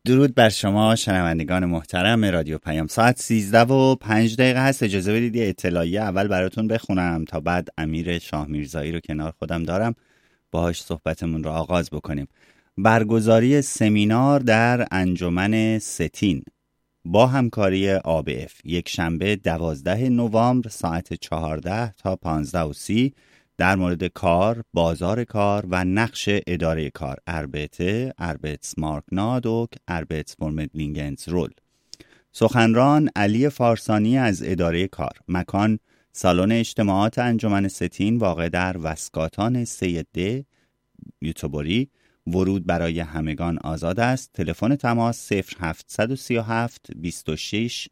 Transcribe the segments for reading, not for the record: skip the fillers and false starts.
درود بر شما شنوندگان محترم رادیو پیام. ساعت 13:05 هست. اجازه بدید یه اطلاعیه اول براتون بخونم تا بعد امیر شاه میرزایی رو کنار خودم دارم، باهاش صحبتمون رو آغاز بکنیم. برگزاری سمینار در انجمن ستین با همکاری ABF یک شنبه 12 نوامبر ساعت 14 تا 15:30 در مورد کار، بازار کار و نقش اداره کار. Arbetsmarknad och Arbetsförmedlingens roll. سخنران علی فارسانی از اداره کار. مکان سالن اجتماعات انجمن ستین واقع در وسکاتان سید یوتوبری. ورود برای همگان آزاد است. تلفن تماس 0737 26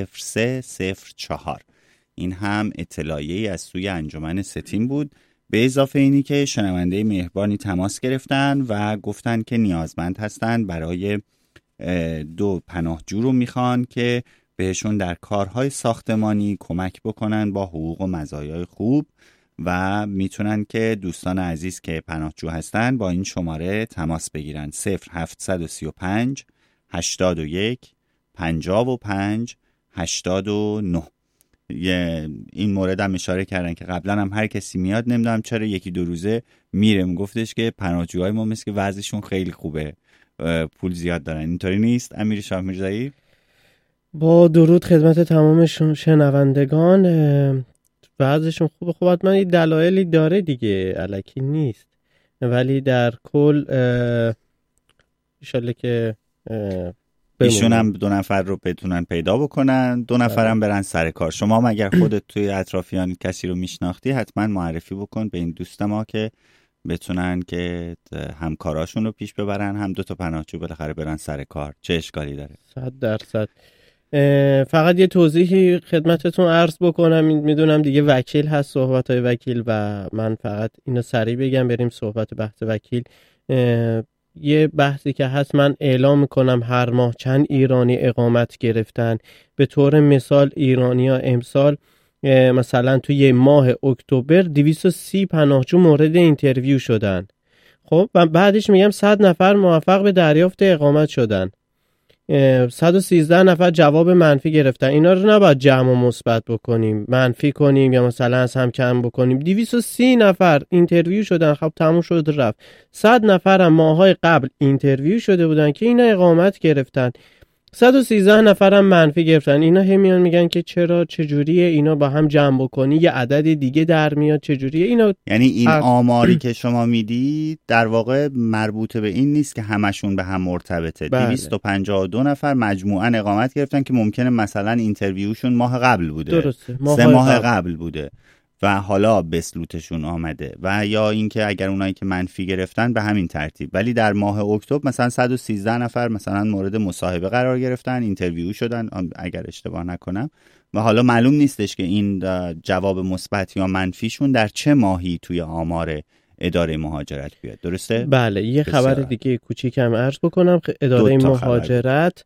0304. این هم اطلاعیه‌ای از سوی انجمن ستین بود، به اضافه اینی که شنونده مهربانی تماس گرفتن و گفتن که نیازمند هستن برای 2 پناهجو رو میخوان که بهشون در کارهای ساختمانی کمک بکنن با حقوق و مزایای خوب و میتونن که دوستان عزیز که پناهجو هستن با این شماره تماس بگیرن 0735 81 55 89. این مورد هم اشاره کردن که قبلا هم هر کسی میاد نمیدونم چرا یکی دو روزه میره، میگفتش که پناهجوهای ما مثل که وضعشون خیلی خوبه، پول زیاد دارن. اینطوری نیست امیر شاه میرزایی؟ با درود خدمت تمام شنوندگان، وضعشون خوبه. خب حتما این دلایلی داره دیگه، الکی نیست، ولی در کل انشالله که ایشون هم 2 نفر رو بتونن پیدا بکنن، 2 نفر هم برن سر کار. شما هم اگر خودت توی اطرافیان کسی رو میشناختی حتما معرفی بکن به این دوست ما که بتونن که همکاراشون رو پیش ببرن، هم 2 تا پناهجو بالاخره برن سر کار. چه اشکالی داره؟ 100%. فقط یه توضیحی خدمتتون عرض بکنم. میدونم دیگه وکیل هست، صحبت‌های وکیل، و من فقط اینو سریع بگم بریم صحبت بحث وکیل. یه بحثی که هست، من اعلام میکنم هر ماه چند ایرانی اقامت گرفتن. به طور مثال ایرانی‌ها امسال مثلا توی ماه اکتبر 230 پناهجو مورد اینترویو شدن. خب و بعدش میگم 100 نفر موفق به دریافت اقامت شدن، 113 نفر جواب منفی گرفتن. اینا رو نباید جمع و مثبت بکنیم، منفی کنیم یا مثلا از هم کم بکنیم. 230 نفر اینترویو شدن، خب تموم شد رفت. 100 نفر هم ماهای قبل اینترویو شده بودن که اینا اقامت گرفتن، 113 نفر هم منفی گرفتن. اینا همیان میگن که چرا، چجوریه اینا با هم جمع بکنی یه عدد دیگه در میاد، چجوریه اینا. یعنی این آماری که شما میدید در واقع مربوط به این نیست که همشون به هم مرتبطه. 252 نفر مجموعاً اقامت گرفتن که ممکنه مثلا اینترویوشون ماه قبل بوده، درسته، 3 ماه قبل بوده و حالا بسلوتشون آمده، و یا اینکه اگر اونایی که منفی گرفتن به همین ترتیب. ولی در ماه اکتبر مثلا 113 نفر مثلا مورد مصاحبه قرار گرفتن، اینترویو شدن اگر اشتباه نکنم، و حالا معلوم نیستش که این جواب مثبت یا منفیشون در چه ماهی توی آمار اداره مهاجرت بیاد. درسته؟ بله. یه خبر دیگه کوچیکم عرض بکنم. اداره مهاجرت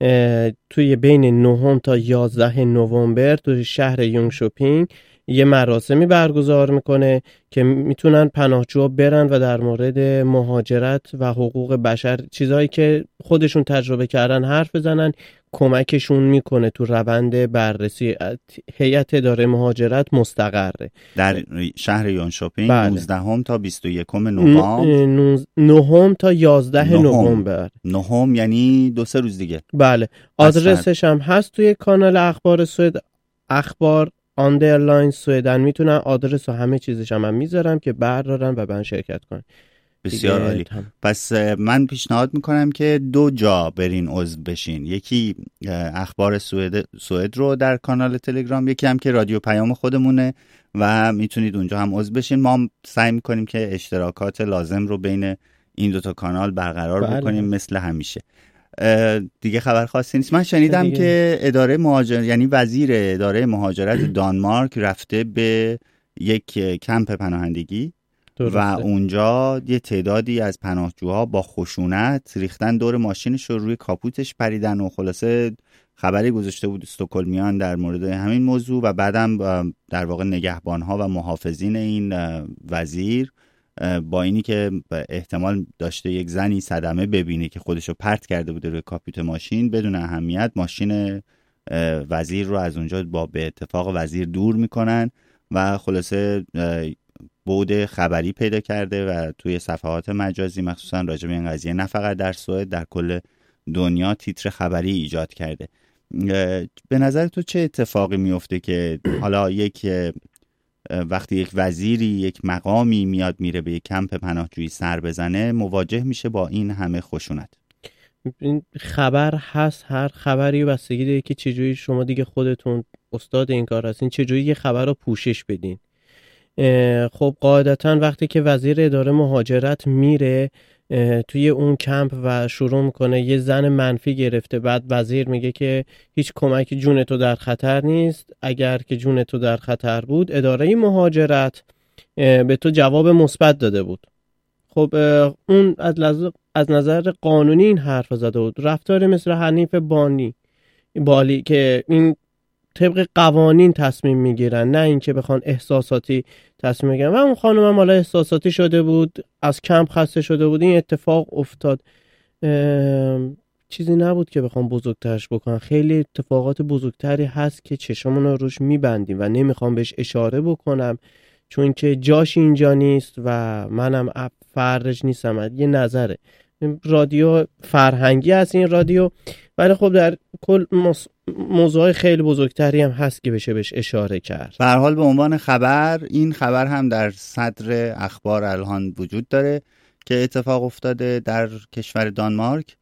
توی بین 9 تا 11 نوامبر توی شهر یونگشوپینگ یه مراسمی برگزار میکنه که میتونن پناهجوها برن و در مورد مهاجرت و حقوق بشر، چیزهایی که خودشون تجربه کردن حرف بزنن. کمکشون میکنه تو روند بررسی. هیئت اداره مهاجرت مستقره در شهر یونگشوپینگ. بله. 19 تا 21 نوامبر. 9 تا 11 نوامبر. 9 یعنی 2-3 روز دیگه. بله. آدرسش هم هست توی کانال اخبار سوئد، اخبار آندرلاین سوئدن. میتونن آدرس و همه چیزش هم میذارم که بردارن و من شرکت کنن. بسیار عالی. پس من پیشنهاد میکنم که 2 جا برین عضو بشین. یکی اخبار سوئد رو در کانال تلگرام، یکی هم که رادیو پیام خودمونه و میتونید اونجا هم عضو بشین. ما سعی میکنیم که اشتراکات لازم رو بین این 2 تا کانال برقرار بکنیم مثل همیشه. دیگه خبر خاصی نیست. من شنیدم که اداره مهاجرت، یعنی وزیر اداره مهاجرت دانمارک رفته به یک کمپ پناهندگی و اونجا یه تعدادی از پناهجوها با خشونت ریختن دور ماشینش رو، روی کاپوتش پریدن و خلاصه خبری گذاشته بود استکهلمیان در مورد همین موضوع. و بعدم در واقع نگهبانها و محافظین این وزیر با اینی که احتمال داشته یک زنی صدمه ببینه که خودشو پرت کرده بوده روی کاپوت ماشین، بدون اهمیت ماشین وزیر رو از اونجا به اتفاق وزیر دور میکنن و خلاصه بعد خبری پیدا کرده و توی صفحات مجازی مخصوصا راجع به این قضیه نه فقط در سوئد، در کل دنیا تیتر خبری ایجاد کرده. به نظر تو چه اتفاقی میفته که حالا وقتی یک وزیری یک مقامی میاد میره به یک کمپ پناهجویی سر بزنه مواجه میشه با این همه خشونت؟ این خبر هست، هر خبری بستگی داره که چجوری شما دیگه خودتون استاد این کار هستین، چجوری یه خبر رو پوشش بدین. خب قاعدتا وقتی که وزیر اداره مهاجرت میره توی اون کمپ و شروع میکنه یه زن منفی گرفته، بعد وزیر میگه که هیچ کمک جون تو در خطر نیست، اگر که جون تو در خطر بود اداره مهاجرت به تو جواب مثبت داده بود. خب اون از نظر قانونی این حرف زده بود، رفتار مثل حنیف بالی که این طبق قوانین تصمیم میگیرن، نه اینکه بخوان احساساتی تصمیم بگیرن. و اون خانم هم حالا احساساتی شده بود، از کمپ خسته شده بود، این اتفاق افتاد. چیزی نبود که بخوام بزرگترش بکنم. خیلی اتفاقات بزرگتری هست که چشمون رو روش میبندیم و نمیخوام بهش اشاره بکنم چون که جاش اینجا نیست و منم فرج نیستم. یه نظره، رادیو فرهنگی هست این رادیو، ولی خب در کل موضوع خیلی بزرگتری هم هست که بشه بهش اشاره کرد. به هر حال به عنوان خبر، این خبر هم در صدر اخبار الان وجود داره که اتفاق افتاده در کشور دانمارک.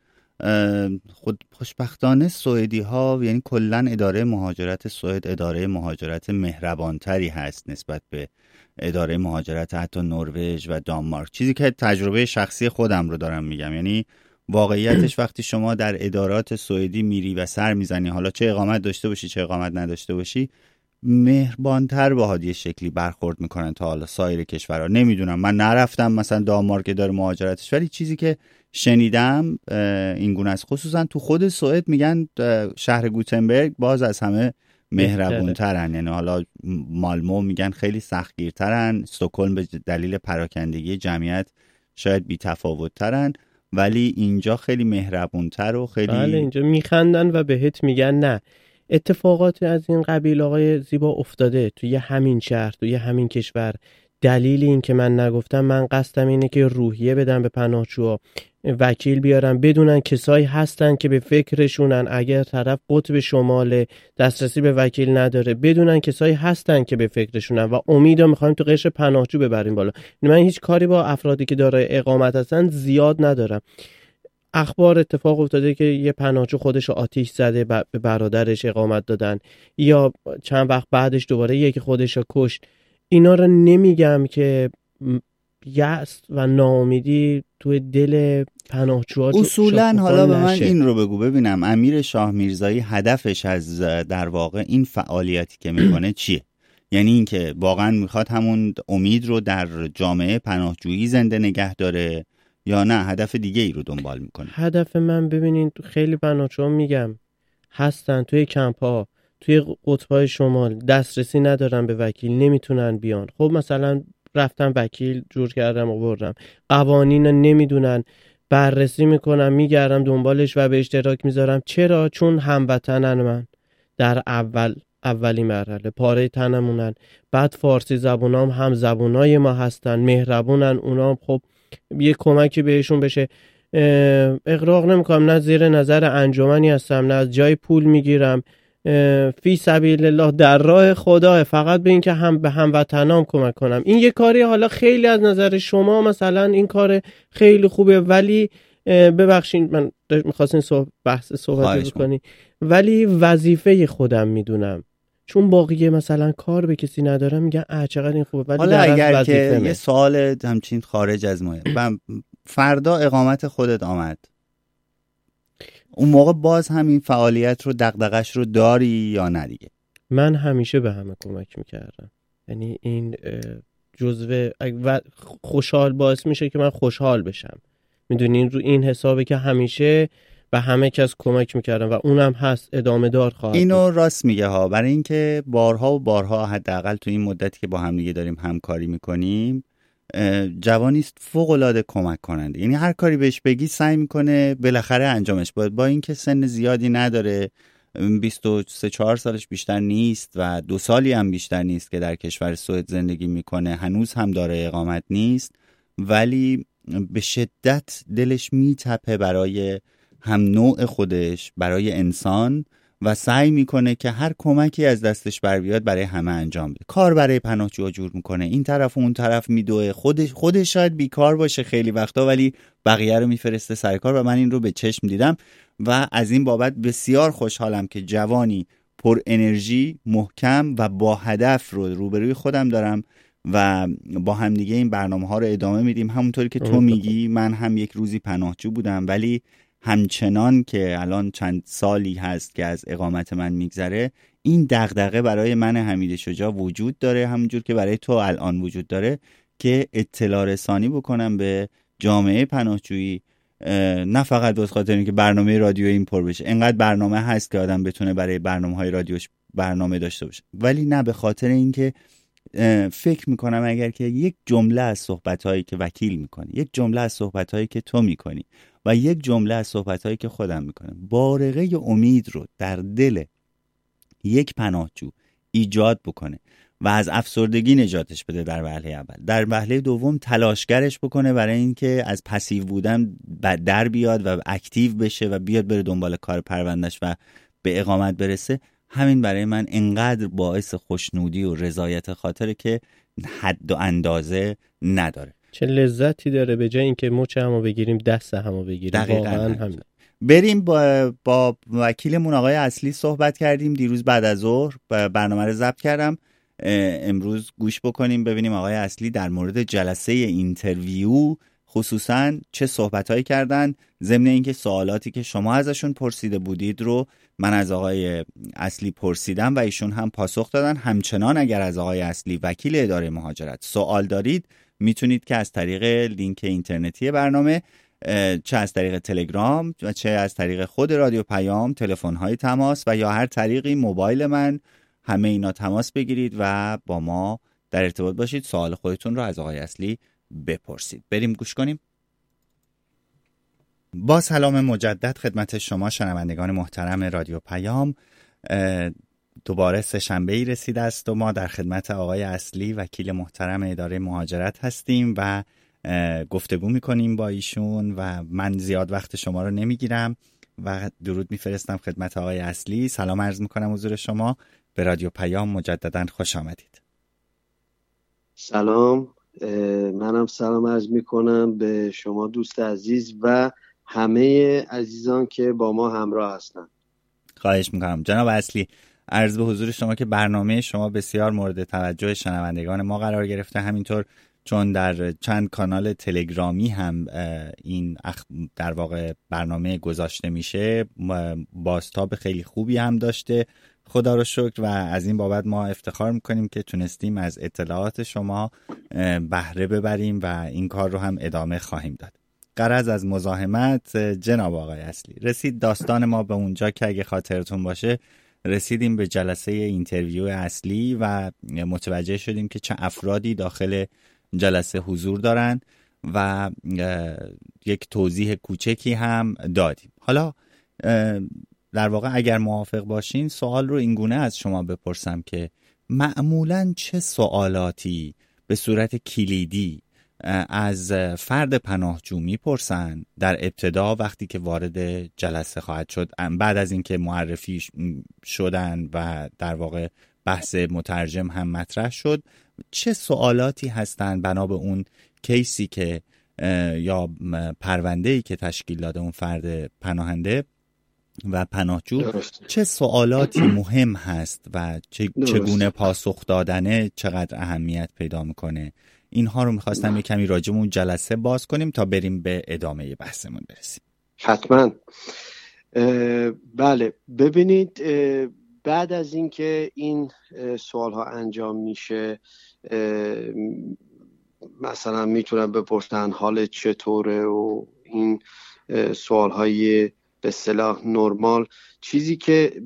خود خوشبختانه سوئدی ها، یعنی کلا اداره مهاجرت سوئد اداره مهاجرت مهربانتری هست نسبت به اداره مهاجرت حتی نروژ و دانمارک، چیزی که تجربه شخصی خودم رو دارم میگم. یعنی واقعیتش وقتی شما در ادارات سوئدی میری و سر میزنی، حالا چه اقامت داشته باشی چه اقامت نداشته باشی، مهربانتر باهات یه شکلی برخورد میکنن تا حالا سایر کشورها. نمیدونم، من نرفتم مثلا دانمارک اداره مهاجرتش، ولی چیزی که شنیدم این گونه است. خصوصا تو خود سوئد میگن شهر گوتنبرگ باز از همه مهربونترن، یعنی حالا مالمو میگن خیلی سختگیرترن، استکهلم به دلیل پراکندگی جمعیت شاید بی تفاوتترن، ولی اینجا خیلی مهربونتر و خیلی بله اینجا میخندن و بهت میگن نه. اتفاقات از این قبیل آقای زیبا افتاده توی همین شهر، توی همین کشور. دلیل این که من نگفتم، من قصدم اینه که روحیه بدم به پناهجوها، وکیل بیارن، بدونن کسایی هستن که به فکرشونن، اگر طرف قطب شمال دسترسی به وکیل نداره بدونن کسایی هستن که به فکرشونن و امیدا میخوایم تو قشر پناهجو ببریم بالا. من هیچ کاری با افرادی که دارای اقامت هستن زیاد ندارم. اخبار اتفاق افتاده که یه پناهجو خودش آتیش زده، به برادرش اقامت دادن، یا چند وقت بعدش دوباره یکی خودش رو کشت. اینا رو نمیگم که یأس و ناامیدی توی دل پناهجوها اصولا. حالا به من این رو بگو، ببینم امیر شاه میرزایی هدفش از در واقع این فعالیتی که میکنه چیه؟ یعنی اینکه واقعا میخواد همون امید رو در جامعه پناهجویی زنده نگه داره یا نه هدف دیگه ای رو دنبال میکنه؟ هدف من ببینین خیلی پناهجوها میگم هستن توی کمپ ها، توی قطب‌های شمال دسترسی ندارن به وکیل، نمیتونن بیان. خب مثلا رفتم وکیل جور کردم و بردم، قوانین نمیدونن، بررسی میکنم، میگردم دنبالش و به اشتراک میذارم. چرا؟ چون هموطنن من در اولی مرحله، پاره تنمونن. بعد فارسی زبونام هم زبونای ما هستن، مهربونن اونا. خب یه کمکی بهشون بشه. اغراق نمیکنم، نه زیر نظر انجمنی هستم، نه از جای پول میگیرم، فی سبیل الله در راه خدا، فقط به این که هم به هموطنام کمک کنم. این یه کاری حالا خیلی از نظر شما مثلا این کار خیلی خوبه، ولی ببخشید من میخواستین بحث صحبت بکنی، ولی وظیفه خودم میدونم، چون باقیه مثلا کار به کسی ندارم میگن چقدر این خوبه، ولی حالا اگر که یه سوال همچین خارج از مهم، فردا اقامت خودت آمد، اون موقع باز همین فعالیت رو دغدغش رو داری یا نه دیگه؟ من همیشه به همه کمک میکردم، یعنی این جزوه خوشحال باعث میشه که من خوشحال بشم. میدونین رو این حسابه که همیشه به همه کس کمک میکردم و اونم هست، ادامه دار خواهد. اینو راست میگه ها، برای اینکه بارها و بارها حداقل تو این مدتی که با هم دیگه داریم همکاری میکنیم جوانی است فوق‌العاده کمک کننده. یعنی هر کاری بهش بگی سعی میکنه بالاخره انجامش بده، با اینکه سن زیادی نداره، 23-4 سالش بیشتر نیست و 2 سالی هم بیشتر نیست که در کشور سوئد زندگی میکنه، هنوز هم دارای اقامت نیست، ولی به شدت دلش میتپه برای هم نوع خودش، برای انسان، و سعی میکنه که هر کمکی از دستش بر بیاد برای همه انجام بده. کار برای پناهجوها جور میکنه، این طرف و اون طرف میدوه، خودش شاید بیکار باشه خیلی وقتا ولی بقیه رو میفرسته سر کار و من این رو به چشم دیدم و از این بابت بسیار خوشحالم که جوانی پر انرژی، محکم و با هدف رو روبروی خودم دارم و با هم دیگه این برنامه ها رو ادامه میدیم. همونطوری که تو میگی من هم یک روزی پناهجو بودم، ولی همچنان که الان چند سالی هست که از اقامت من میگذره، این دغدغه برای من حمید شجاع وجود داره، همونجور که برای تو الان وجود داره، که اطلاع رسانی بکنم به جامعه پناهجویی، نه فقط به خاطر اینکه برنامه رادیو این پر بشه، انقدر برنامه هست که آدم بتونه برای برنامه‌های رادیوش برنامه داشته باشه، ولی نه، به خاطر اینکه فکر میکنم اگر که یک جمله از صحبت‌هایی که وکیل میکنی، یک جمله از صحبت‌هایی که تو میکنی و یک جمله از صحبت‌هایی که خودم میکنم بارقه امید رو در دل یک پناهجو ایجاد بکنه و از افسردگی نجاتش بده در وهله اول، در وهله دوم تلاشگرش بکنه برای اینکه از پسیو بودن در بیاد و اکتیو بشه و بیاد بره دنبال کار پروندهش و به اقامت برسه، همین برای من انقدر باعث خوشنودی و رضایت خاطره که حد و اندازه نداره. چه لذتی داره به جای اینکه مچ همو بگیریم دست همو بگیریم. واقعا همین. بریم با وکیلمون آقای اصلی صحبت کردیم دیروز بعد از ظهر، برنامه رو ضبط کردم، امروز گوش بکنیم ببینیم آقای اصلی در مورد جلسه اینترویو خصوصا چه صحبت‌هایی کردن، ضمن اینکه سوالاتی که شما ازشون پرسیده بودید رو من از آقای اصلی پرسیدم و ایشون هم پاسخ دادن. همچنان اگر از آقای اصلی وکیل اداره مهاجرت سوال دارید میتونید که از طریق لینک اینترنتی برنامه، چه از طریق تلگرام و چه از طریق خود رادیو پیام، تلفن‌های تماس و یا هر طریقی موبایل من، همه اینا تماس بگیرید و با ما در ارتباط باشید، سوال خودتون رو از آقای اصلی بپرسید. بریم گوش کنیم. با سلام مجدد خدمت شما شنوندگان محترم رادیو پیام، دوباره سه‌شنبه‌ای رسیده است و ما در خدمت آقای اصلی وکیل محترم اداره مهاجرت هستیم و گفتگو میکنیم با ایشون و من زیاد وقت شما رو نمیگیرم و درود میفرستم خدمت آقای اصلی. سلام عرض میکنم حضور شما به رادیو پیام، مجددا خوش آمدید. سلام، منم سلام عرض میکنم به شما دوست عزیز و همه عزیزان که با ما همراه هستن. خواهش میکنم جناب اصلی، عرض به حضور شما که برنامه شما بسیار مورد توجه شنوندگان ما قرار گرفته، همینطور چون در چند کانال تلگرامی هم این در واقع برنامه گذاشته میشه، بازتاب خیلی خوبی هم داشته، خدا رو شکر، و از این بابت ما افتخار میکنیم که تونستیم از اطلاعات شما بهره ببریم و این کار رو هم ادامه خواهیم داد. غرض از مزاحمت جناب آقای اصلی، رسید داستان ما به اونجا که اگه خاطرتون باشه رسیدیم به جلسه اینترویو اصلی و متوجه شدیم که چه افرادی داخل جلسه حضور دارن و یک توضیح کوچکی هم دادیم. حالا در واقع اگر موافق باشین سوال رو اینگونه از شما بپرسم که معمولاً چه سوالاتی به صورت کلیدی از فرد پناهجو میپرسن در ابتدا وقتی که وارد جلسه خواهد شد، بعد از اینکه معرفی شدن و در واقع بحث مترجم هم مطرح شد، چه سوالاتی هستن بنا به اون کیسی که یا پرونده‌ای که تشکیل داده اون فرد پناهنده و پناهجو، چه سوالاتی مهم هست و چگونه پاسخ دادنه چقدر اهمیت پیدا میکنه؟ اینها رو میخواستم یک کمی راجع به اون جلسه باز کنیم تا بریم به ادامه بحثمون برسیم. حتما. بله، ببینید بعد از اینکه این سوال ها انجام میشه، مثلا میتونن بپرسن حال چطوره و این سوال های به اصطلاح نرمال، چیزی که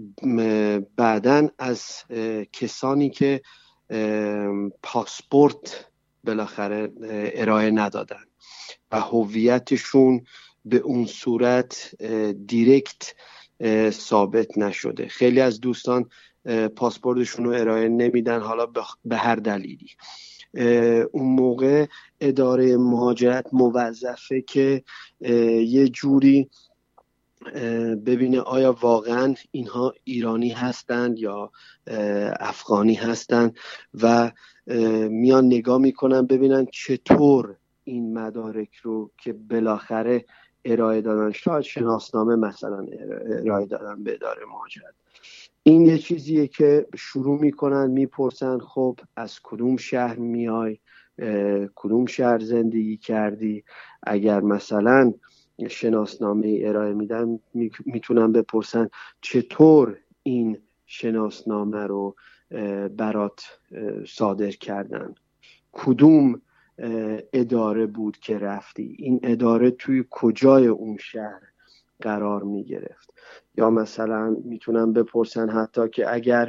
بعدن از کسانی که پاسپورت بالاخره ارائه ندادن و هویتشون به اون صورت دیرکت ثابت نشده. خیلی از دوستان پاسپورتشون رو ارائه نمیدن، حالا به هر دلیلی. اون موقع اداره مهاجرت موظفه که یه جوری ببینه آیا واقعا اینها ایرانی هستند یا افغانی هستند و میان نگاه میکنن ببینن چطور این مدارک رو که بالاخره ارائه دادن، شاید شناسنامه مثلا ارائه دادن به اداره مهاجرت. این یه چیزیه که شروع میکنن میپرسن خب از کدوم شهر میای، کدوم شهر زندگی کردی. اگر مثلا شناسنامه ارائه میدن میتونن بپرسن چطور این شناسنامه رو برات صادر کردن، کدوم اداره بود که رفتی، این اداره توی کجای اون شهر قرار میگرفت. یا مثلا میتونن بپرسن حتی که اگر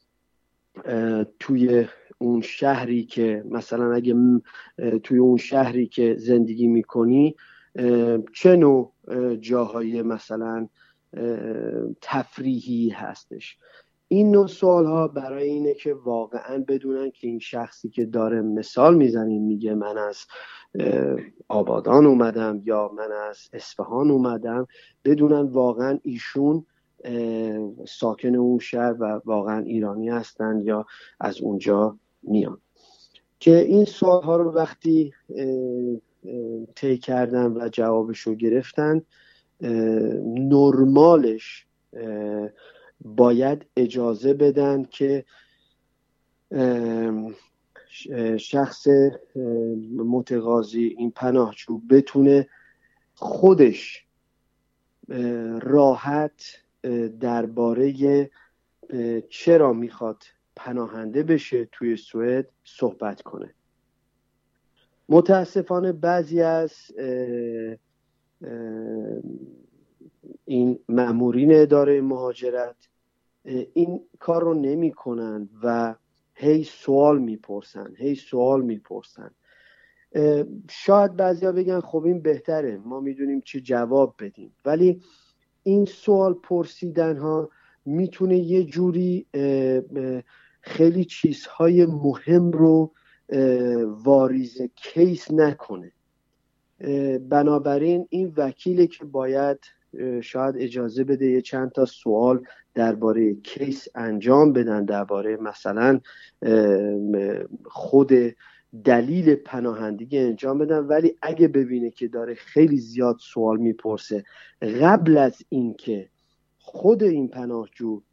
توی اون شهری که مثلا اگه توی اون شهری که زندگی میکنی چه نوع جاهای مثلا تفریحی هستش. این نوع سوال ها برای اینه که واقعا بدونن که این شخصی که داره مثال میزنیم میگه من از آبادان اومدم یا من از اصفهان اومدم، بدونن واقعا ایشون ساکن اون شهر و واقعا ایرانی هستن یا از اونجا میان. که این سوال ها رو وقتی طی کردن و جوابشو گرفتن، نرمالش باید اجازه بدن که شخص متقاضی، این پناهجو، بتونه خودش راحت درباره چرا میخواد پناهنده بشه توی سوئد صحبت کنه. متاسفانه بعضی از این مامورین اداره مهاجرت این کار رو نمی کنن و هی سوال میپرسن. شاید بعضیا بگن خب این بهتره، ما میدونیم چه جواب بدیم، ولی این سوال پرسیدن ها میتونه یه جوری خیلی چیزهای مهم رو واریز کیس نکنه. بنابراین این وکیلی که باید شاید اجازه بده یه چند تا سوال درباره کیس انجام بدن، درباره مثلا خود دلیل پناهندگی انجام بدن، ولی اگه ببینه که داره خیلی زیاد سوال میپرسه قبل از اینکه خود این پناهجو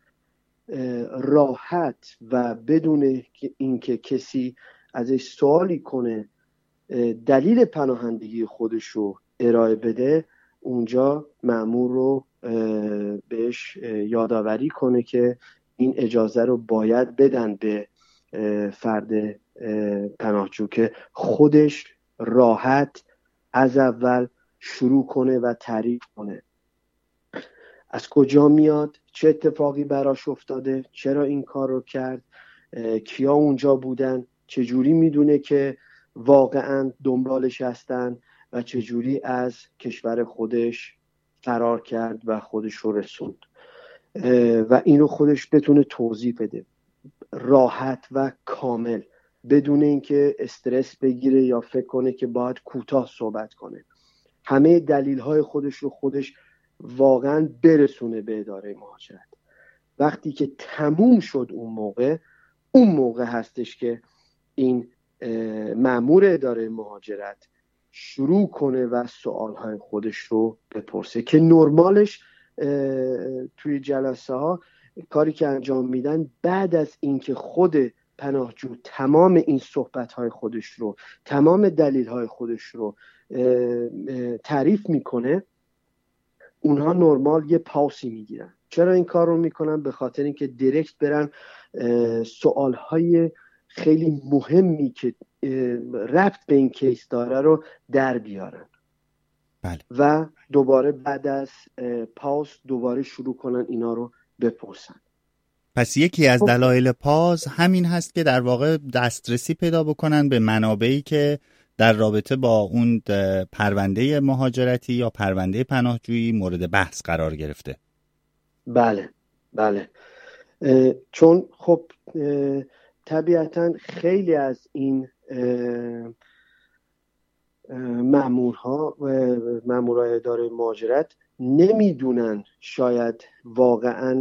راحت و بدون اینکه کسی ازش سوالی کنه دلیل پناهندگی خودش رو ارائه بده، اونجا مأمور رو بهش یادآوری کنه که این اجازه رو باید بدن به فرد پناهجو که خودش راحت از اول شروع کنه و تعریف کنه از کجا میاد، چه اتفاقی براش افتاده، چرا این کار رو کرد، کیا اونجا بودن، چجوری میدونه که واقعا دنبالش هستن و چجوری از کشور خودش فرار کرد و خودش رو رسوند و اینو خودش بتونه توضیح بده راحت و کامل، بدون اینکه استرس بگیره یا فکر کنه که باید کوتاه صحبت کنه. همه دلیل‌های خودش رو خودش واقعا برسونه به اداره مهاجرت. وقتی که تموم شد اون موقع هستش که این مأمور اداره مهاجرت شروع کنه و سوالهای خودش رو بپرسه که نرمالش توی جلسه ها کاری که انجام میدن بعد از اینکه خود پناهجو تمام این صحبتهای خودش رو، تمام دلیلهای خودش رو تعریف میکنه، اونها نرمال یه پاوسی میگیرن. چرا این کار رو میکنن؟ به خاطر اینکه دیرکت برن سوالهای خیلی مهمی که ربط به این کیس داره رو در بیارن. بله. و دوباره بعد از پاوس دوباره شروع کنن اینا رو بپرسن. پس یکی از دلایل پاز همین هست که در واقع دسترسی پیدا بکنن به منابعی که در رابطه با اون پرونده مهاجرتی یا پرونده پناهجویی مورد بحث قرار گرفته. بله بله، چون خب طبیعتا خیلی از این مامورای اداره مهاجرت نمیدونن، شاید واقعا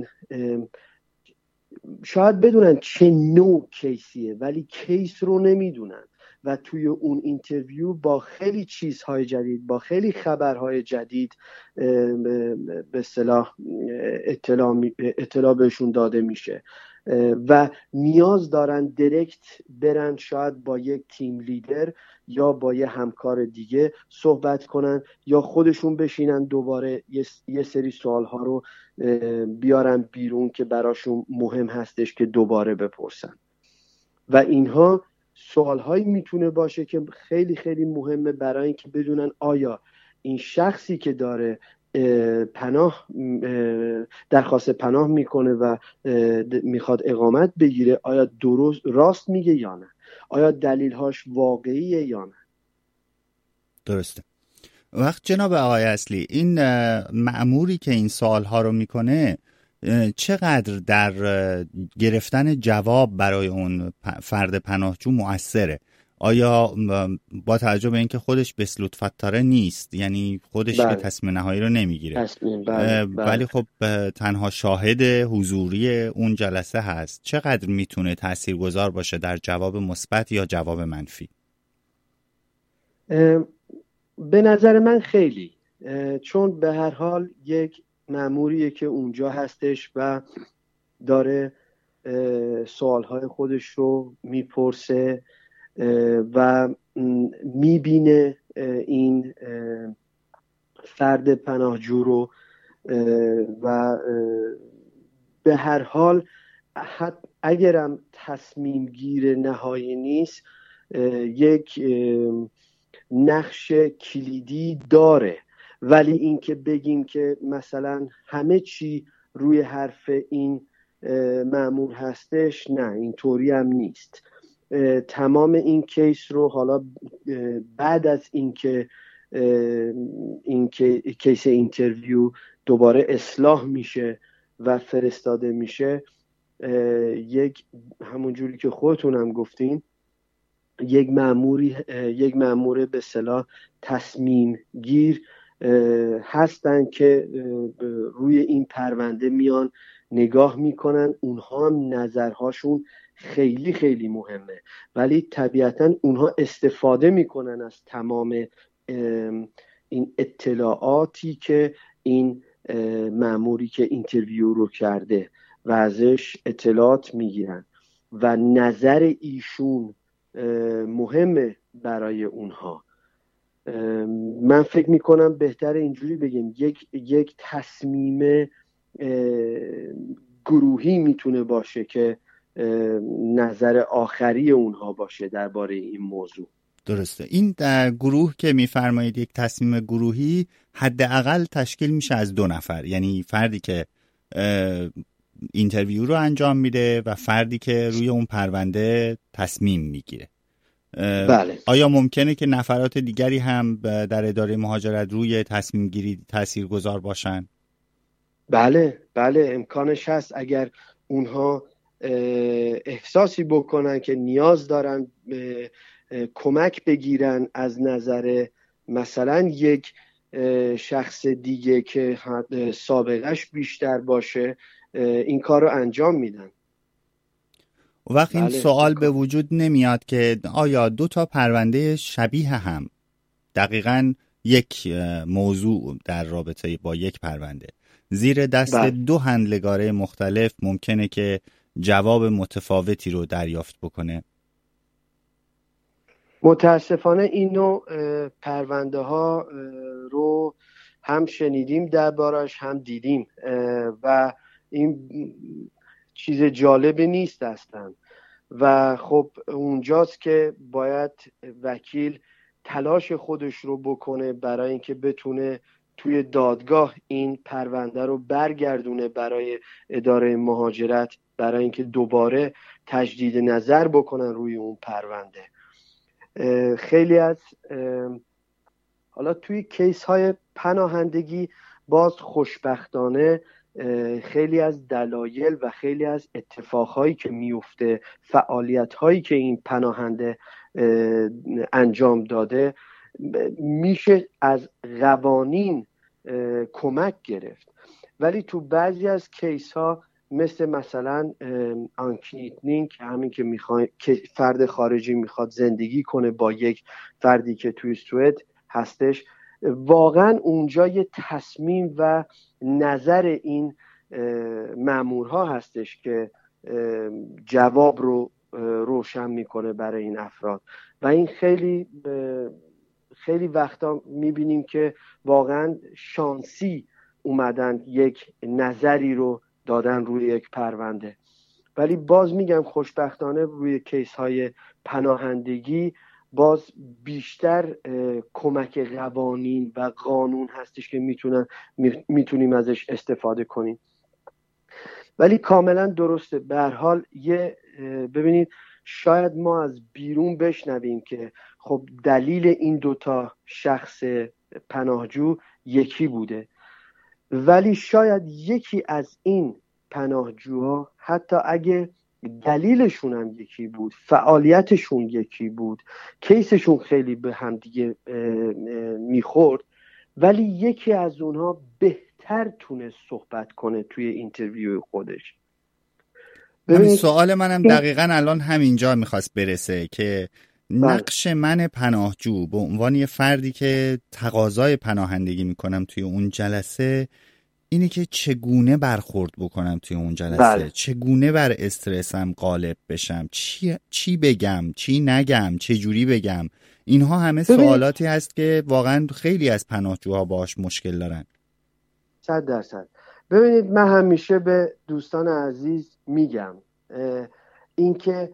شاید بدونن چه نوع کیسیه ولی کیس رو نمیدونن و توی اون اینترویو با خیلی چیزهای جدید، با خیلی خبرهای جدید به اصطلاح اطلاع بهشون داده میشه و نیاز دارن درکت برن، شاید با یک تیم لیدر یا با یه همکار دیگه صحبت کنن یا خودشون بشینن دوباره یه سری سوالها رو بیارن بیرون که براشون مهم هستش که دوباره بپرسن. و اینها سوالهایی میتونه باشه که خیلی خیلی مهمه برای اینکه بدونن آیا این شخصی که داره درخواست پناه میکنه و میخواد اقامت بگیره آیا راست میگه یا نه، آیا دلیلهاش واقعیه یا نه. درسته. وقت جناب آقای اصلی، این مأموری که این سوالها رو میکنه چقدر در گرفتن جواب برای اون فرد پناهجو مؤثره؟ آیا با توجه به اینکه خودش بسلوت فتاره نیست، یعنی خودش که تصمیم نهایی رو نمیگیره، ولی خب تنها شاهد حضوری اون جلسه هست، چقدر میتونه تاثیرگذار باشه در جواب مثبت یا جواب منفی؟ به نظر من خیلی، چون به هر حال یک مأموریه که اونجا هستش و داره سوالهای خودش رو میپرسه و میبینه این فرد پناهجو رو و به هر حال اگرم تصمیم گیر نهایی نیست یک نقش کلیدی داره، ولی این که بگیم که مثلا همه چی روی حرف این مأمور هستش، نه اینطوری هم نیست. تمام این کیس رو حالا بعد از اینکه کیس اینترویو دوباره اصلاح میشه و فرستاده میشه، همون جوری که خودتون هم گفتین یک مأمور به اصطلاح تصمیم گیر هستن که روی این پرونده میان نگاه میکنن، اونها هم نظرهاشون خیلی خیلی مهمه، ولی طبیعتا اونها استفاده میکنن از تمام این اطلاعاتی که این مأموری که اینترویو رو کرده و ازش اطلاعات میگیرن و نظر ایشون مهمه برای اونها. من فکر میکنم بهتر اینجوری بگیم یک تصمیم گروهی میتونه باشه که نظر آخری اونها باشه درباره این موضوع. درسته. این گروه که میفرمایید یک تصمیم گروهی حداقل تشکیل میشه از 2 نفر، یعنی فردی که اینترویو رو انجام میده و فردی که روی اون پرونده تصمیم میگیره. بله. آیا ممکنه که نفرات دیگری هم در اداره مهاجرت روی تصمیم گیری تاثیرگذار باشن؟ بله امکانش هست. اگر اونها احساسی بکنن که نیاز دارن کمک بگیرن از نظر مثلا یک شخص دیگه که سابقش بیشتر باشه، این کار رو انجام میدن. وقت این سوال به وجود نمیاد که آیا 2 تا پرونده شبیه هم دقیقاً یک موضوع در رابطه با یک پرونده زیر دست 2 هندلگاره مختلف ممکنه که جواب متفاوتی رو دریافت بکنه؟ متاسفانه این نوع پرونده ها رو هم شنیدیم دربارش هم دیدیم و این چیز جالبی نیست اصلا و خب اونجاست که باید وکیل تلاش خودش رو بکنه برای اینکه بتونه توی دادگاه این پرونده رو برگردونه برای اداره مهاجرت برای اینکه دوباره تجدید نظر بکنن روی اون پرونده. خیلی از حالا توی کیس های پناهندگی باز خوشبختانه خیلی از دلایل و خیلی از اتفاقهایی که میفته، فعالیت‌هایی که این پناهنده انجام داده میشه از قوانین کمک گرفت. ولی تو بعضی از کیس ها مثلا آنکیتنینگ که همین که فرد خارجی میخواد زندگی کنه با یک فردی که توی سوئد هستش، واقعا اونجا یه تصمیم و نظر این مامورها هستش که جواب رو روشن میکنه برای این افراد و این خیلی وقتا میبینیم که واقعا شانسی اومدن یک نظری رو دادن روی یک پرونده. ولی باز میگم خوشبختانه روی کیس های پناهندگی باز بیشتر کمک قوانین و قانون هستش که میتونیم ازش استفاده کنیم. ولی کاملا درسته. به هر حال ببینید شاید ما از بیرون بشنویم که خب دلیل این دوتا شخص پناهجو یکی بوده، ولی شاید یکی از این پناهجوها حتی اگه دلیلشون هم یکی بود، فعالیتشون یکی بود، کیسشون خیلی به هم دیگه میخورد، ولی یکی از اونها بهتر تونست صحبت کنه توی اینترویو خودش. همین سوال منم دقیقاً الان همینجا میخواست برسه که نقش من پناهجو به عنوان یه فردی که تقاضای پناهندگی میکنم توی اون جلسه اینه که چگونه برخورد بکنم توی اون جلسه. چگونه بر استرسم غالب بشم، چی بگم، چی نگم، چه جوری بگم. اینها همه سوالاتی هست که واقعا خیلی از پناهجوها باهاش مشکل دارن. 100%. ببینید من همیشه به دوستان عزیز میگم اینکه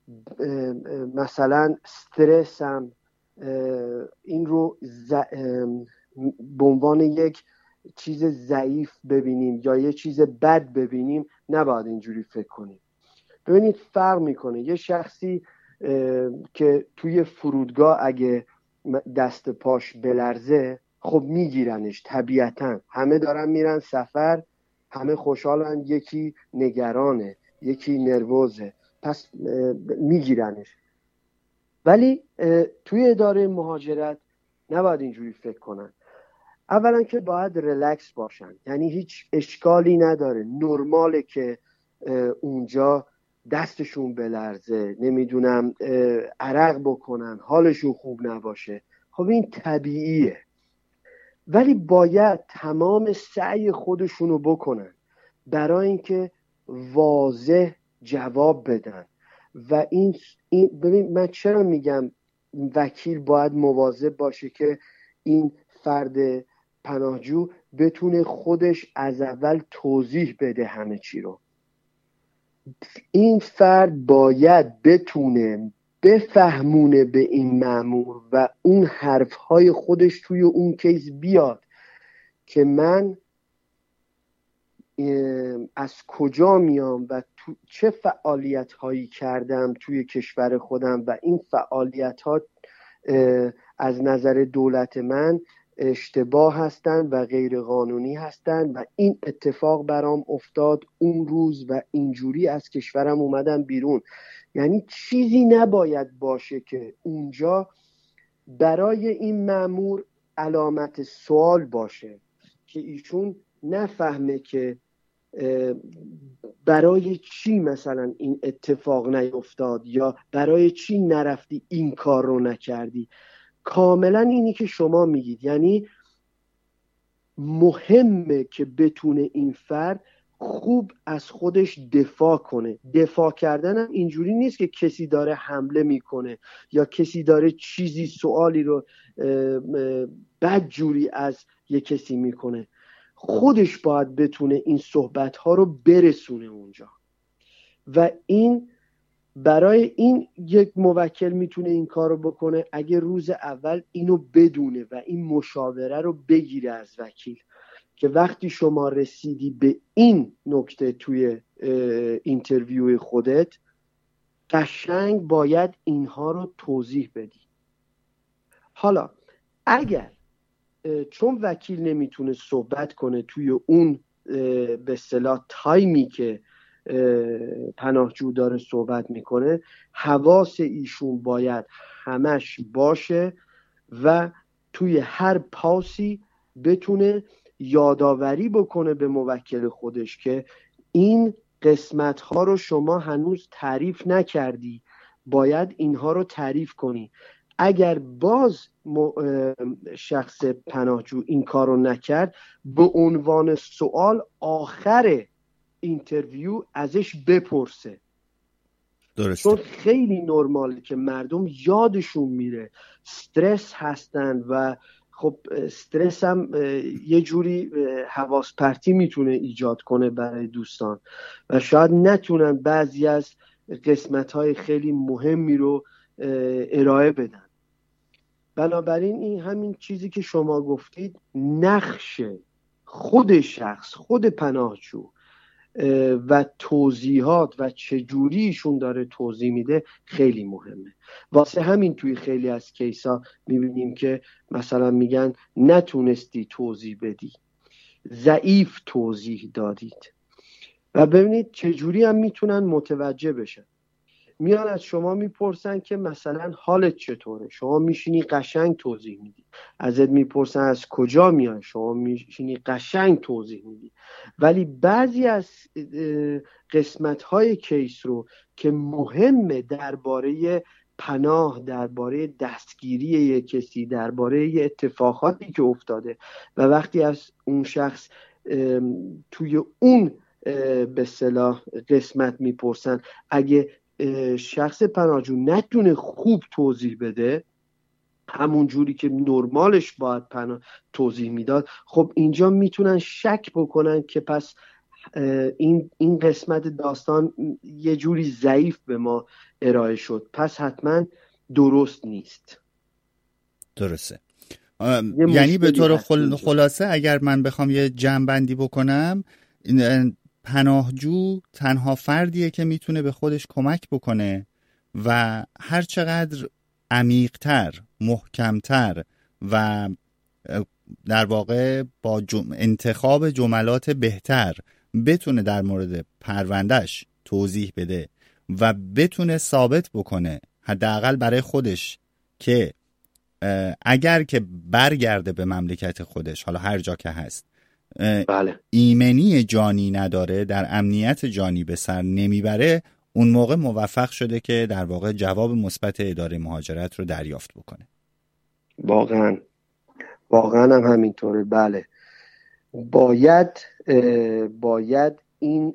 مثلا استرسم این رو به عنوان یک چیز ضعیف ببینیم یا یه چیز بد ببینیم، نباید اینجوری فکر کنیم. ببینید فرق میکنه. یه شخصی که توی فرودگاه اگه دست پاش بلرزه خب میگیرنش طبیعتا. همه دارن میرن سفر، همه خوشحالن، یکی نگرانه، یکی نروزه، پس میگیرنش. ولی توی اداره مهاجرت نباید اینجوری فکر کنن. اولا که باید ریلکس باشن، یعنی هیچ اشکالی نداره، نرماله که اونجا دستشون بلرزه، نمیدونم عرق بکنن، حالشون خوب نباشه. خب این طبیعیه، ولی باید تمام سعی خودشونو بکنن برای اینکه واضح جواب بدن. و این ببین من چرا میگم وکیل باید مواظب باشه که این فرد پناهجو بتونه خودش از اول توضیح بده همه چی رو. این فرد باید بتونه بفهمونه به این مأمور و اون حرفهای خودش توی اون کیس بیاد که من از کجا میام و چه فعالیت هایی کردم توی کشور خودم و این فعالیت ها از نظر دولت من اشتباه هستن و غیر قانونی هستن و این اتفاق برام افتاد اون روز و اینجوری از کشورم اومدم بیرون. یعنی چیزی نباید باشه که اونجا برای این مأمور علامت سوال باشه که ایشون نفهمه که برای چی مثلا این اتفاق نیفتاد یا برای چی نرفتی این کار رو نکردی. کاملا اینی که شما میگید، یعنی مهمه که بتونه این فرد خوب از خودش دفاع کنه. دفاع کردن هم اینجوری نیست که کسی داره حمله میکنه یا کسی داره چیزی سوالی رو بدجوری از یک کسی میکنه. خودش باید بتونه این صحبت ها رو برسونه اونجا و این برای این یک موکل میتونه این کارو بکنه اگه روز اول اینو بدونه و این مشاوره رو بگیره از وکیل که وقتی شما رسیدی به این نکته توی اینترویو خودت، قشنگ باید اینها رو توضیح بدی. حالا اگر چون وکیل نمیتونه صحبت کنه توی اون به اصطلاح تایمی که پناهجو داره صحبت میکنه، حواس ایشون باید همش باشه و توی هر پاسی بتونه یادآوری بکنه به موکل خودش که این قسمت ها رو شما هنوز تعریف نکردی، باید اینها رو تعریف کنی. اگر باز شخص پناهجو این کار رو نکرد، به عنوان سوال آخر اینترویو ازش بپرسه. درسته. چون خیلی نرماله که مردم یادشون میره، استرس هستن و خب استرس هم یه جوری حواس پرتی میتونه ایجاد کنه برای دوستان و شاید نتونن بعضی از قسمت‌های خیلی مهمی رو ارائه بدن. بنابراین این همین چیزی که شما گفتید، نقش خود شخص، خود پناهجو و توضیحات و چجوری ایشون داره توضیح میده خیلی مهمه. واسه همین توی خیلی از کیسا میبینیم که مثلا میگن نتونستی توضیح بدی، ضعیف توضیح دادید. و ببینید چجوری هم میتونن متوجه بشن. میان از شما میپرسن که مثلا حالت چطوره، شما میشینی قشنگ توضیح میدی. ازت میپرسن از کجا میای، شما میشینی قشنگ توضیح میدی. ولی بعضی از قسمت‌های کیس رو که مهمه درباره پناه، درباره دستگیری یک کسی، درباره اتفاقاتی که افتاده و وقتی از اون شخص توی اون به اصطلاح قسمت میپرسن، اگه شخص پناهجو نتونه خوب توضیح بده همون جوری که نرمالش باید توضیح میداد، خب اینجا میتونن شک بکنن که پس این قسمت داستان یه جوری ضعیف به ما ارائه شد، پس حتما درست نیست. درسته. یعنی به طور خلاصه اگر من بخوام یه جمع‌بندی بکنم، پناهجو تنها فردیه که میتونه به خودش کمک بکنه و هر چقدر عمیق‌تر، محکم‌تر و در واقع با انتخاب جملات بهتر بتونه در مورد پروندهش توضیح بده و بتونه ثابت بکنه حداقل برای خودش که اگر که برگرده به مملکت خودش، حالا هر جا که هست، بله، ایمنی جانی نداره، در امنیت جانی به سر نمیبره، اون موقع موفق شده که در واقع جواب مثبت اداره مهاجرت رو دریافت بکنه. واقعا هم همینطوره. بله، باید این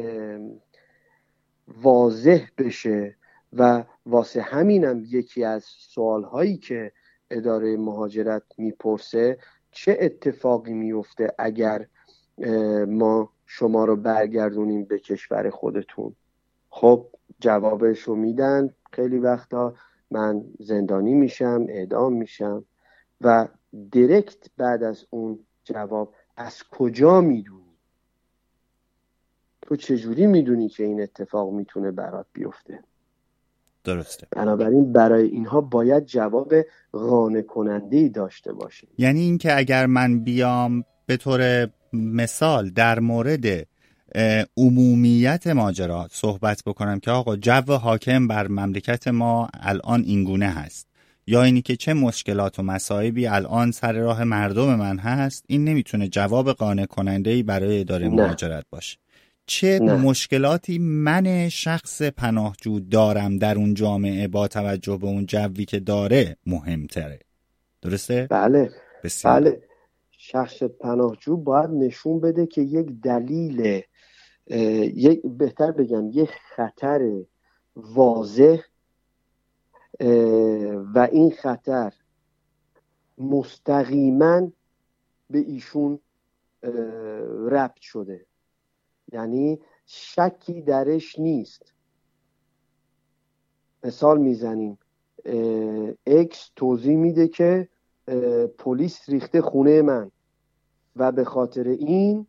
واضح بشه و واسه همینم یکی از سوالهایی که اداره مهاجرت میپرسه چه اتفاقی میفته اگر ما شما رو برگردونیم به کشور خودتون. خب جوابش رو میدن، خیلی وقتا من زندانی میشم، اعدام میشم و دایرکت بعد از اون جواب از کجا میدونی؟ تو چجوری میدونی که این اتفاق میتونه برات بیفته؟ درسته. بنابراین برای اینها باید جواب قانع کننده‌ای داشته باشه. یعنی این که اگر من بیام به طور مثال در مورد عمومیت ماجرا صحبت بکنم که آقا جو حاکم بر مملکت ما الان اینگونه هست، یا اینی که چه مشکلات و مصائبی الان سر راه مردم من هست، این نمیتونه جواب قانع کننده‌ای برای اداره مهاجرت باشه. چه مشکلاتی من شخص پناهجو دارم در اون جامعه با توجه به اون جوی که داره مهمتره. درسته؟ بله. بسیار. بله، شخص پناهجو باید نشون بده که یک دلیل، بهتر بگم یک خطر واضح و این خطر مستقیما به ایشون ربط شده، یعنی شکی درش نیست. مثال میزنیم، اکس توضیح میده که پلیس ریخته خونه من و به خاطر این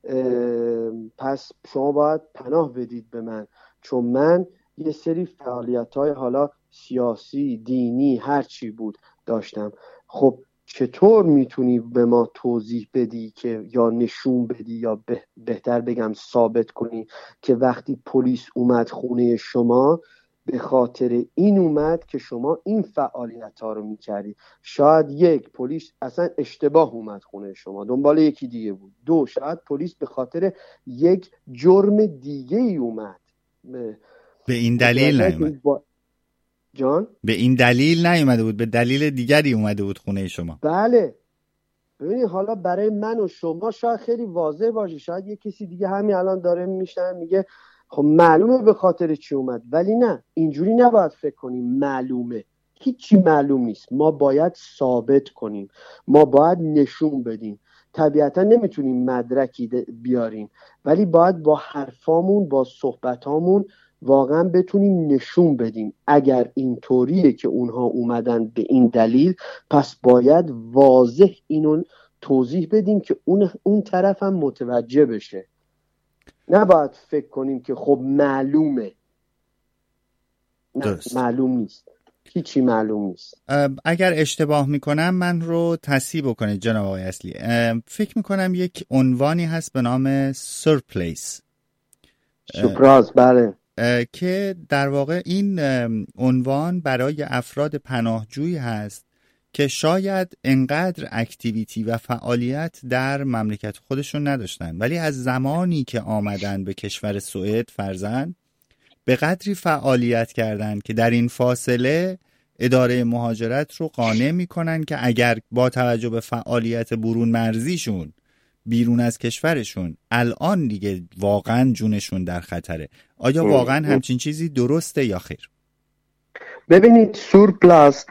پس شما باید پناه بدید به من، چون من یه سری فعالیت‌های حالا سیاسی، دینی، هر چی بود داشتم. خب چطور میتونی به ما توضیح بدی که یا نشون بدی یا بهتر بگم ثابت کنی که وقتی پلیس اومد خونه شما به خاطر این اومد که شما این فعالیت ها رو میکردی؟ شاید یک، پلیس اصلا اشتباه اومد خونه شما دنبال یکی دیگه بود. دو، شاید پلیس به خاطر یک جرم دیگه ای اومد. به این دلیل نیومد. جان؟ به این دلیل نیومده بود، به دلیل دیگری اومده بود خونه شما. بله. ببینید حالا برای من و شما شاید خیلی واضح باشه، شاید یه کسی دیگه همین الان داره میشنه میگه خب معلومه به خاطر چی اومد، ولی نه، اینجوری نباید فکر کنیم معلومه. هیچی معلوم نیست، ما باید ثابت کنیم، ما باید نشون بدیم. طبیعتا نمیتونیم مدرکی بیاریم، ولی باید با حرفامون، با صحبتامون واقعا بتونیم نشون بدیم اگر اینطوریه که اونها اومدن به این دلیل، پس باید واضح اینو توضیح بدیم که اون طرف هم متوجه بشه. نباید فکر کنیم که خب معلومه. نه، درست. معلوم نیست، هیچی معلوم نیست. اگر اشتباه میکنم من رو تصحیح بکنید جناب آقای اصلی. فکر میکنم یک عنوانی هست به نام سورپلیس. سورپراز، بله. که در واقع این عنوان برای افراد پناهجویی هست که شاید انقدر اکتیویتی و فعالیت در مملکت خودشون نداشتن، ولی از زمانی که آمدن به کشور سوئد فرضاً به قدری فعالیت کردن که در این فاصله اداره مهاجرت رو قانع میکنن که اگر با توجه به فعالیت برون مرزیشون بیرون از کشورشون الان دیگه واقعا جونشون در خطره، آیا واقعا همچین چیزی درسته یا خیر؟ ببینید، سورپلاس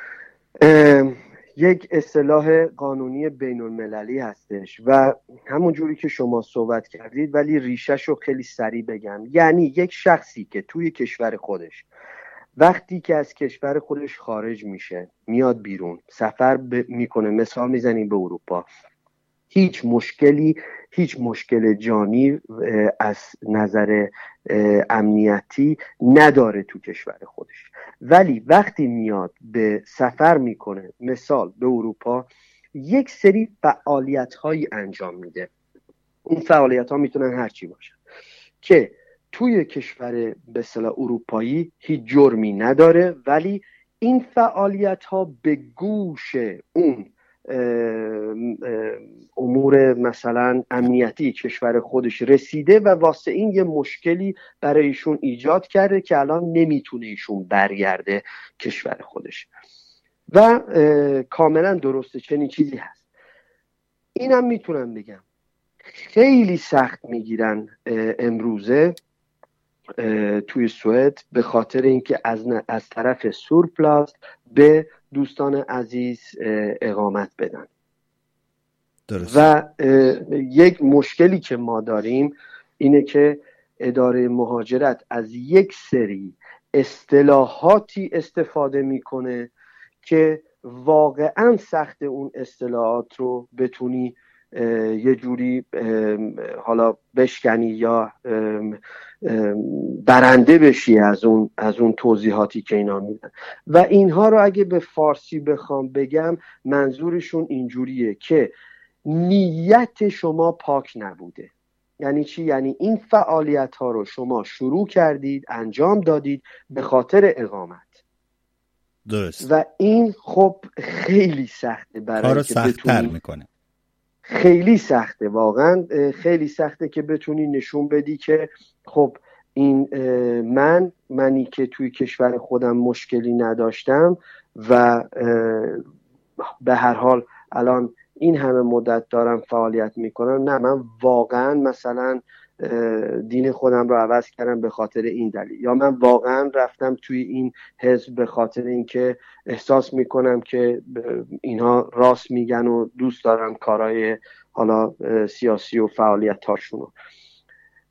یک اصطلاح قانونی بین المللی هستش و همون جوری که شما صحبت کردید، ولی ریشش رو خیلی سریع بگم. یعنی یک شخصی که توی کشور خودش وقتی که از کشور خودش خارج میشه میاد بیرون سفر میکنه، مثال میزنیم به اروپا، هیچ مشکل جانی از نظر امنیتی نداره تو کشور خودش، ولی وقتی میاد به سفر میکنه مثال به اروپا، یک سری فعالیت هایی انجام میده. اون فعالیت ها میتونن هرچی باشن که توی کشور به اصطلاح اروپایی هیچ جرمی نداره، ولی این فعالیت ها به گوش اون امور مثلا امنیتی کشور خودش رسیده و واسه این یه مشکلی برای ایشون ایجاد کرده که الان نمیتونه ایشون برگرده کشور خودش و کاملا درسته چنین چیزی هست. اینم میتونم بگم خیلی سخت میگیرن امروزه توی سوئد به خاطر اینکه از طرف سورپلاس به دوستان عزیز اقامت بدن. درست. و یک مشکلی که ما داریم اینه که اداره مهاجرت از یک سری اصطلاحاتی استفاده میکنه که واقعا سخت اون اصطلاحات رو بتونی یه جوری حالا بشکنی یا برنده بشی از اون توضیحاتی که اینا میدن. و اینها رو اگه به فارسی بخوام بگم منظورشون اینجوریه که نیت شما پاک نبوده. یعنی چی؟ یعنی این فعالیت ها رو شما شروع کردید، انجام دادید به خاطر اقامت. درست. و این خب خیلی سخته برای کارو که سخت‌تر میکنه. خیلی سخته، واقعا خیلی سخته که بتونی نشون بدی که خب این منی که توی کشور خودم مشکلی نداشتم و به هر حال الان این همه مدت دارم فعالیت میکنم، نه من واقعا مثلا دین خودم رو عوض کردم به خاطر این دلیل، یا من واقعا رفتم توی این حزب به خاطر اینکه احساس میکنم که اینها راست میگن و دوست دارم کارهای حالا سیاسی و فعالیت هاشونو.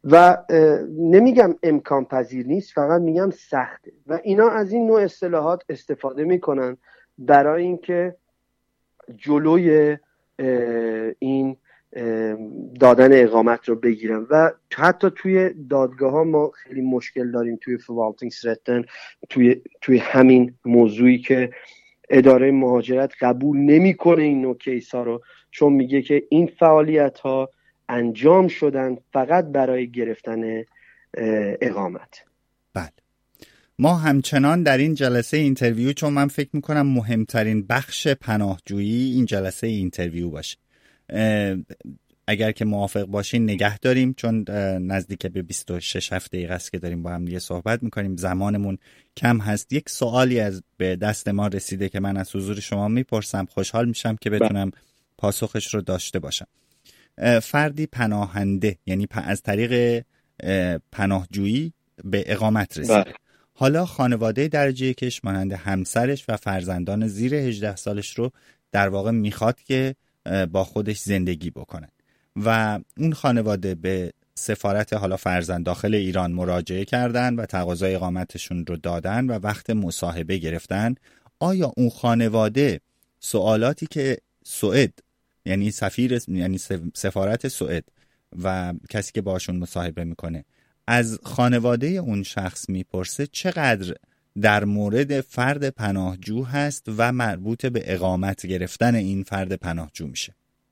و نمیگم امکان پذیر نیست، فقط میگم سخته و اینا از این نوع اصطلاحات استفاده میکنن برای اینکه جلوی این دادن اقامت رو بگیرن. و حتی توی دادگاه ها ما خیلی مشکل داریم توی förvaltningsrätten توی همین موضوعی که اداره مهاجرت قبول نمیکنه این نوع کیس ها رو، چون میگه که این فعالیت ها انجام شدن فقط برای گرفتن اقامت. بله. ما همچنان در این جلسه اینترویو، چون من فکر میکنم مهمترین بخش پناهجویی این جلسه اینترویو باشه، اگر که موافق باشین نگه داریم، چون نزدیک به 26 دقیقه است که داریم با هم دیگه صحبت میکنیم، زمانمون کم هست. یک سوالی به دست ما رسیده که من از حضور شما میپرسم، خوشحال میشم که بتونم پاسخش رو داشته باشم. فردی پناهنده، یعنی از طریق پناهجویی به اقامت رسید، حالا خانواده درجه یکش مانند همسرش و فرزندان زیر 18 سالش رو در واقع میخواد که با خودش زندگی بکنن و اون خانواده به سفارت حالا فرزند داخل ایران مراجعه کردن و تقاضای اقامتشون رو دادن و وقت مصاحبه گرفتن. آیا اون خانواده سوالاتی که سوئد، یعنی سفارت سوئد و کسی که باشون مصاحبه میکنه از خانواده اون شخص میپرسه، چقدر در مورد فرد پناهجو هست و مربوط به اقامت گرفتن این فرد پناهجو میشه؟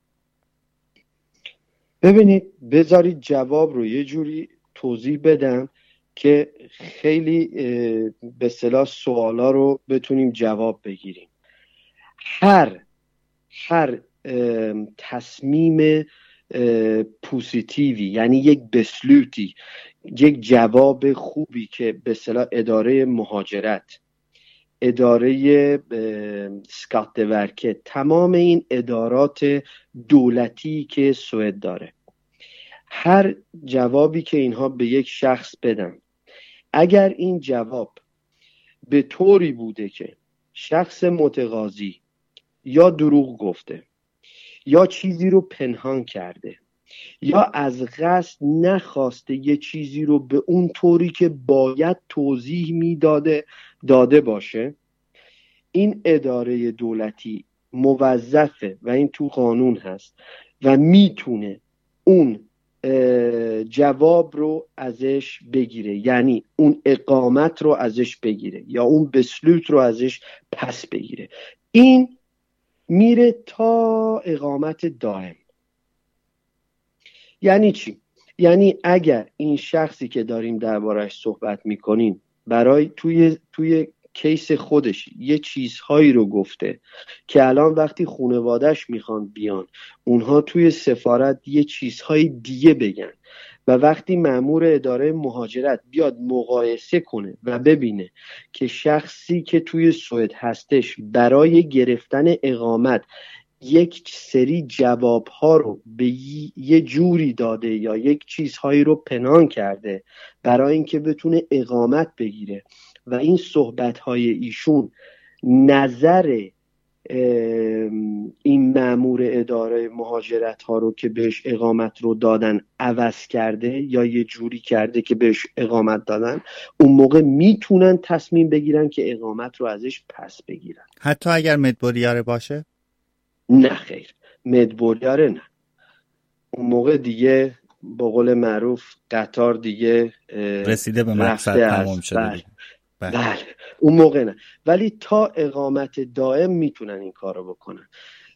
ببینید، بذارید جواب رو یه جوری توضیح بدم که خیلی به اصطلاح سوالا رو بتونیم جواب بگیریم. هر تصمیم پوزیتیوی، یعنی یک بسلوتی، یک جواب خوبی که به اصطلاح اداره مهاجرت، اداره سکاتورکت، تمام این ادارات دولتی که سوئد داره، هر جوابی که اینها به یک شخص بدن، اگر این جواب به طوری بوده که شخص متقاضی یا دروغ گفته یا چیزی رو پنهان کرده یا از قصد نخواسته یه چیزی رو به اون طوری که باید توضیح داده باشه، این اداره دولتی موظفه و این تو قانون هست و میتونه اون جواب رو ازش بگیره، یعنی اون اقامت رو ازش بگیره یا اون بسلوت رو ازش پس بگیره. این میره تا اقامت دائم. یعنی چی؟ یعنی اگر این شخصی که داریم دربارش صحبت میکنیم برای توی کیس خودش یه چیزهایی رو گفته که الان وقتی خانواده‌اش میخوان بیان اونها توی سفارت یه چیزهای دیگه بگن و وقتی مأمور اداره مهاجرت بیاد مقایسه کنه و ببینه که شخصی که توی سوئد هستش برای گرفتن اقامت یک سری جوابها رو به یه جوری داده یا یک چیزهایی رو پنهان کرده برای اینکه بتونه اقامت بگیره و این صحبت‌های ایشون نظر این مأمور اداره مهاجرت ها رو که بهش اقامت رو دادن عوض کرده یا یه جوری کرده که بهش اقامت دادن، اون موقع میتونن تصمیم بگیرن که اقامت رو ازش پس بگیرن، حتی اگر مدبوریاره باشه؟ نه خیر، مدبوریاره نه. اون موقع دیگه به قول معروف قطار دیگه رسیده به مقصد، تمام شده. بله، اون موقع نه، ولی تا اقامت دائم میتونن این کارو بکنن.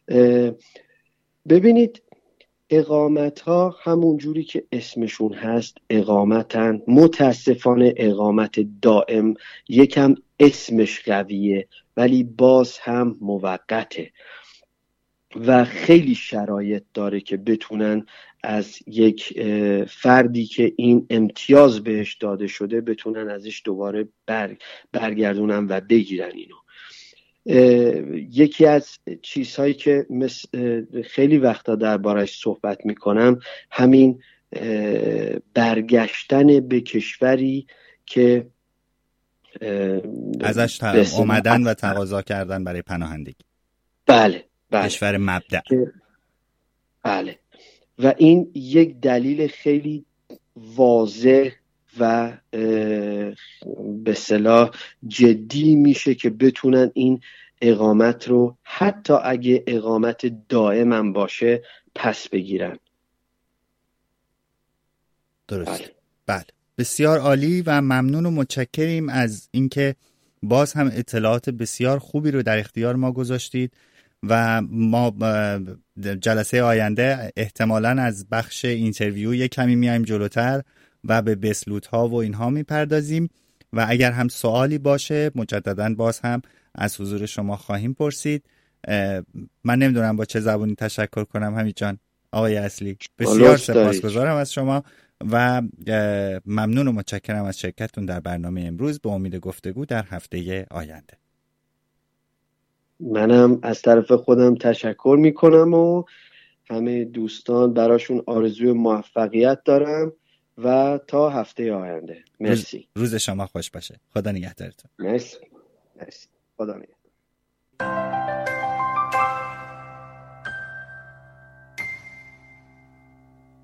ببینید، اقامت ها همون جوری که اسمشون هست اقامتن. متاسفانه اقامت دائم یکم اسمش قویه ولی باز هم موقته و خیلی شرایط داره که بتونن از یک فردی که این امتیاز بهش داده شده بتونن ازش دوباره برگردونن و بگیرن اینو. یکی از چیزهایی که خیلی وقتا دربارش صحبت میکنم همین برگشتن به کشوری که ازش اومدن و تقاضا کردن برای پناهندگی. بله. کشور مبدأ. بله، و این یک دلیل خیلی واضح و به اصطلاح جدی میشه که بتونن این اقامت رو حتی اگه اقامت دائم هم باشه پس بگیرن. درست. بله بسیار عالی و ممنون و متشکریم از اینکه باز هم اطلاعات بسیار خوبی رو در اختیار ما گذاشتید و ما جلسه آینده احتمالاً از بخش اینترویو یک کمی میایم جلوتر و به بسلوت ها و اینها میپردازیم و اگر هم سوالی باشه مجدداً باز هم از حضور شما خواهیم پرسید. من نمیدونم با چه زبونی تشکر کنم. حمید جان، آقای اصلی، بسیار سپاسگزارم از شما و ممنون و متشکرم از شرکتتون در برنامه امروز. به امید گفتگو در هفته آینده. منم از طرف خودم تشکر میکنم و همه دوستان براشون آرزوی موفقیت دارم و تا هفته آینده. مرسی. روز شما خوش باشه. خدا نگهدارتون. مرسی. خدا نگهدار.